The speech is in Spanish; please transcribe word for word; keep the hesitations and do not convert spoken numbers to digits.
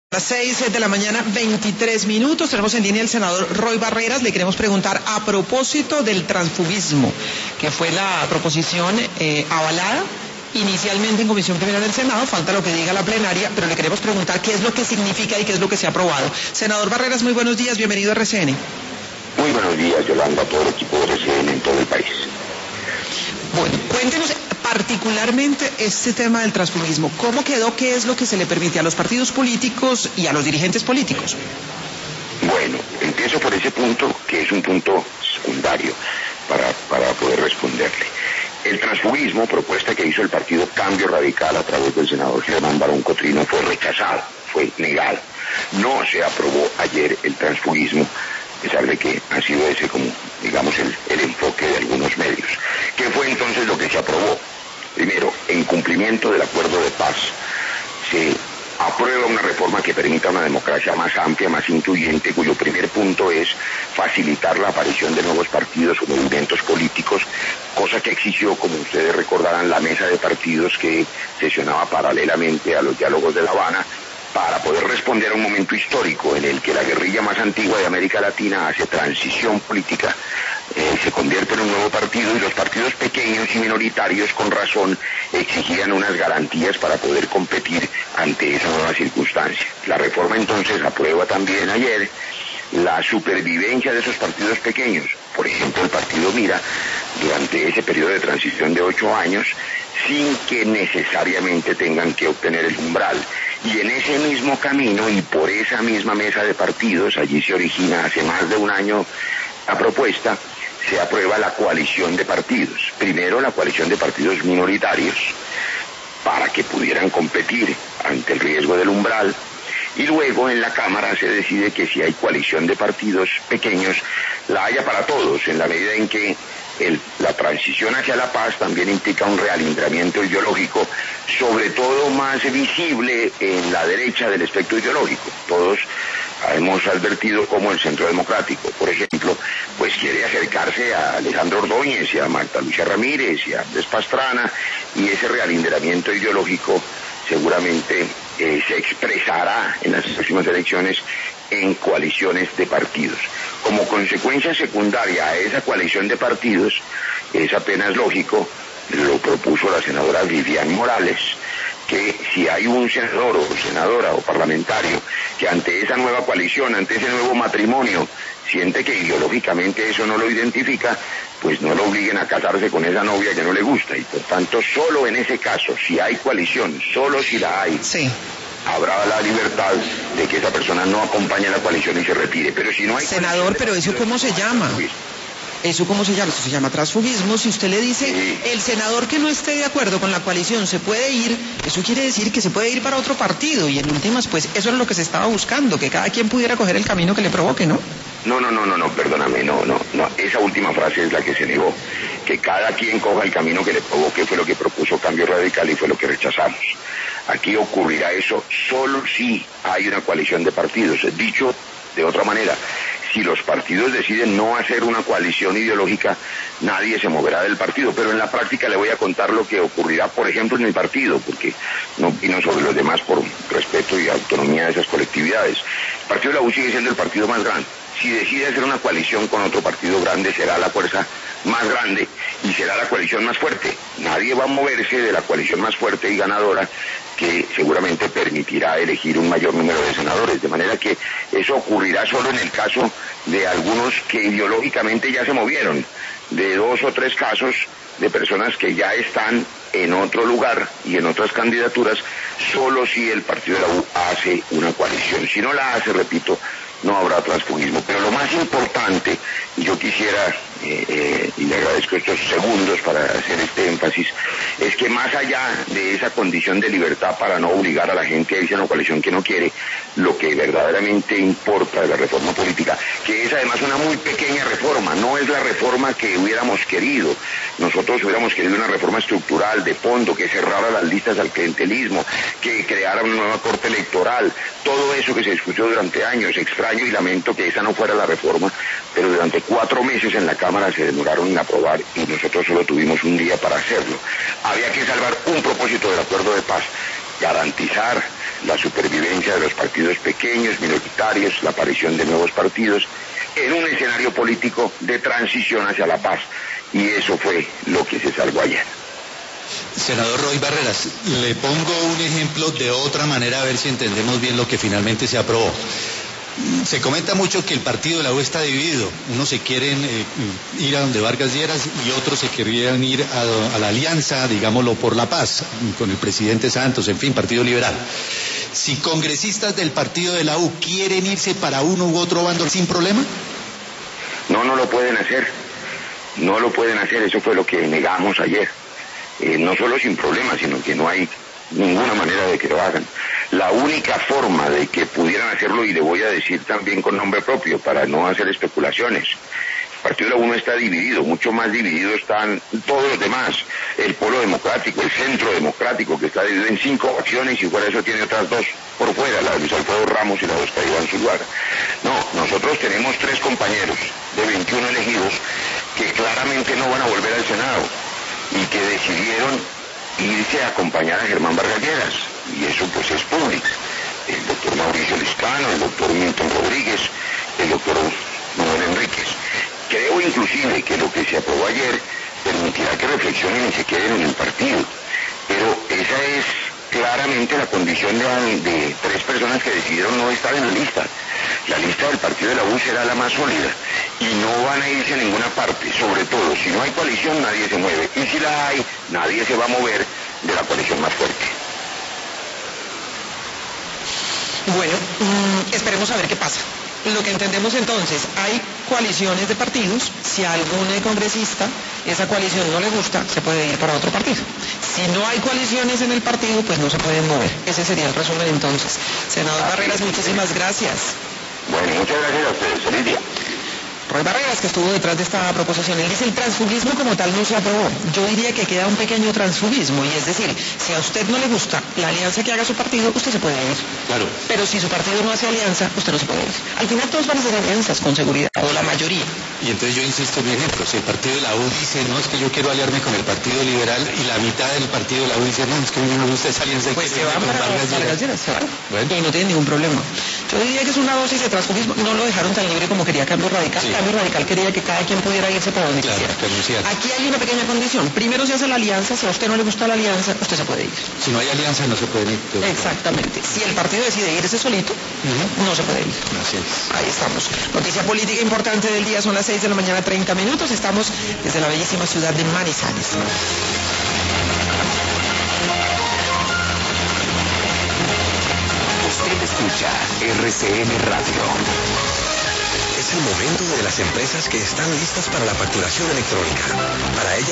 Las seis de la mañana, veintitrés minutos, tenemos en línea el senador Roy Barreras. Le queremos preguntar a propósito del transfugismo, que fue la proposición eh, avalada inicialmente en Comisión Primera del Senado, falta lo que diga la plenaria, pero le queremos preguntar qué es lo que significa y qué es lo que se ha aprobado. Senador Barreras, muy buenos días, bienvenido a R C N. Muy buenos días, Yolanda, a todo el equipo de R C N en todo el país. Bueno, cuéntenos particularmente este tema del transfugismo. ¿Cómo quedó? ¿Qué es lo que se le permite a los partidos políticos y a los dirigentes políticos? Bueno, empiezo por ese punto, que es un punto secundario para, para poder responderle. El transfugismo, propuesta que hizo el partido Cambio Radical a través del senador Germán Barón Cotrino, fue rechazado, fue negado. No se aprobó ayer el transfugismo, a pesar de que ha sido ese como, digamos, el, el enfoque de algunos medios. ¿Qué fue entonces lo que se aprobó? Primero, en cumplimiento del acuerdo de paz, se aprueba una reforma que permita una democracia más amplia, más incluyente, cuyo primer punto es facilitar la aparición de nuevos partidos o movimientos políticos, cosa que exigió, como ustedes recordarán, la mesa de partidos que sesionaba paralelamente a los diálogos de La Habana, para poder responder a un momento histórico en el que la guerrilla más antigua de América Latina hace transición política, eh, se convierte en un nuevo partido y los partidos pequeños y minoritarios con razón exigían unas garantías para poder competir ante esa nueva circunstancia. La reforma entonces aprueba también ayer la supervivencia de esos partidos pequeños. Por ejemplo, el partido Mira, durante ese periodo de transición de ocho años, sin que necesariamente tengan que obtener el umbral. Y en ese mismo camino y por esa misma mesa de partidos, allí se origina hace más de un año la propuesta, se aprueba la coalición de partidos. Primero la coalición de partidos minoritarios, para que pudieran competir ante el riesgo del umbral, y luego en la Cámara se decide que si hay coalición de partidos pequeños, la haya para todos, en la medida en que el, la transición hacia la paz también implica un realindramiento ideológico, sobre todo más visible en la derecha del espectro ideológico. Todos hemos advertido cómo el Centro Democrático, por ejemplo, pues quiere acercarse a Alejandro Ordóñez y a Marta Lucía Ramírez y a Andrés Pastrana, y ese realindramiento ideológico seguramente eh, se expresará en las próximas elecciones en coaliciones de partidos. Como consecuencia secundaria a esa coalición de partidos, es apenas lógico, lo propuso la senadora Vivian Morales, que si hay un senador o senadora o parlamentario que ante esa nueva coalición, ante ese nuevo matrimonio, siente que ideológicamente eso no lo identifica, pues no lo obliguen a casarse con esa novia que no le gusta, y por tanto solo en ese caso, si hay coalición, solo si la hay, sí, habrá la libertad de que esa persona no acompañe a la coalición y se retire. Pero si no hay... Senador, pero ¿eso cómo se llama? ¿Eso cómo se llama? Eso se llama transfugismo. Si usted le dice, sí, el senador que no esté de acuerdo con la coalición se puede ir, eso quiere decir que se puede ir para otro partido, y en últimas, pues eso es lo que se estaba buscando, que cada quien pudiera coger el camino que le provoque, ¿no? No, no, no, no, no, perdóname, no, no, no, esa última frase es la que se negó, que cada quien coja el camino que le provoque, fue lo que propuso Cambio Radical y fue lo que rechazamos. Aquí ocurrirá eso solo si hay una coalición de partidos. Dicho de otra manera, si los partidos deciden no hacer una coalición ideológica, nadie se moverá del partido, pero en la práctica le voy a contar lo que ocurrirá, por ejemplo, en el partido, porque no opino sobre los demás por respeto y autonomía de esas colectividades. El partido de la U sigue siendo el partido más grande. Si decide hacer una coalición con otro partido grande, será la fuerza más grande y será la coalición más fuerte. Nadie va a moverse de la coalición más fuerte y ganadora, que seguramente permitirá elegir un mayor número de senadores, de manera que eso ocurrirá solo en el caso de algunos que ideológicamente ya se movieron, de dos o tres casos de personas que ya están en otro lugar y en otras candidaturas, solo si el partido de la U hace una coalición. Si no la hace, repito, no habrá transfugismo. Pero lo más importante, y yo quisiera, eh, eh, y le agradezco estos segundos para hacer este énfasis, es que más allá de esa condición de libertad para no obligar a la gente a irse a una coalición que no quiere, lo que verdaderamente importa de la reforma política, que es además una muy pequeña reforma, no es la reforma que hubiéramos querido. Nosotros hubiéramos querido una reforma estructural, de fondo, que cerrara las listas al clientelismo, que creara una nueva corte electoral, todo eso que se discutió durante años. Extraño y lamento que esa no fuera la reforma, pero durante cuatro meses en la Cámara se demoraron en aprobar y nosotros solo tuvimos un día para hacerlo. Había que salvar un propósito del acuerdo de paz, garantizar la supervivencia de los partidos pequeños, minoritarios, la aparición de nuevos partidos, en un escenario político de transición hacia la paz. Y eso fue lo que se salvó ayer. Senador Roy Barreras, le pongo un ejemplo de otra manera a ver si entendemos bien lo que finalmente se aprobó. Se comenta mucho que el partido de la U está dividido. Unos se quieren eh, ir a donde Vargas Lleras y otros se querían ir a, a la alianza, digámoslo, por la paz, con el presidente Santos, en fin, Partido Liberal. Si congresistas del partido de la U quieren irse para uno u otro bando sin problema. No, no lo pueden hacer. No lo pueden hacer. Eso fue lo que negamos ayer. Eh, no solo sin problema, sino que no hay ninguna manera de que lo hagan. La única forma de que pudieran hacerlo, y le voy a decir también con nombre propio, para no hacer especulaciones, el Partido de la U no está dividido, mucho más dividido están todos los demás, el Polo Democrático, el Centro Democrático, que está dividido en cinco facciones y fuera de eso tiene otras dos por fuera, la de Luis Alfredo Ramos y la de Oscar Iván Zuluaga. No, nosotros tenemos tres compañeros de veintiuno elegidos que claramente no van a volver al Senado y que decidieron irse a acompañar a Germán Vargas Lleras, y eso pues es público. El doctor Mauricio Liscano, el doctor Milton Rodríguez, el doctor Manuel Enríquez. Creo inclusive que lo que se aprobó ayer permitirá que reflexionen y se queden en el partido, pero esa es claramente la condición de, de tres personas que decidieron no estar en la lista. La lista del partido de la U será la más sólida y no van a irse a ninguna parte, sobre todo si no hay coalición nadie se mueve, y si la hay nadie se va a mover de la coalición más fuerte. Bueno, mmm, esperemos a ver qué pasa. Lo que entendemos entonces, hay coaliciones de partidos, si a algún congresista esa coalición no le gusta, se puede ir para otro partido. Si no hay coaliciones en el partido, pues no se pueden mover. Ese sería el resumen entonces. Senador Barreras, muchísimas gracias. Bueno, muchas gracias a ustedes. Feliz día. Roy Barreras, que estuvo detrás de esta proposición, él dice el transfugismo como tal no se aprobó. Yo diría que queda un pequeño transfugismo, y es decir, si a usted no le gusta la alianza que haga su partido, usted se puede ir. Claro. Pero si su partido no hace alianza, usted no se puede ir. Al final todos van a hacer alianzas, con seguridad, o la mayoría. Y entonces yo insisto en mi ejemplo, si el partido de la U dice, no, es que yo quiero aliarme con el Partido Liberal, y la mitad del partido de la U dice, no, es que a mí no me gusta esa alianza. Pues se van para Vargas Lleras, se van. Bueno. Y no tienen ningún problema. Yo diría que es una dosis de transfugismo. No lo dejaron tan libre como quería Cambio Radical. Sí. Cambio Radical quería que cada quien pudiera irse para donde claro, quisiera. Aquí hay una pequeña condición. Primero se hace la alianza. Si a usted no le gusta la alianza, usted se puede ir. Si no hay alianza, no se puede ir. Pero... Exactamente. Si el partido decide irse solito, uh-huh. no se puede ir. Así es. Ahí estamos. Noticia política importante del día. Son las seis de la mañana, treinta minutos. Estamos desde la bellísima ciudad de Manizales. Usted escucha R C N Radio. Es el momento de las empresas que están listas para la facturación electrónica. Para ellas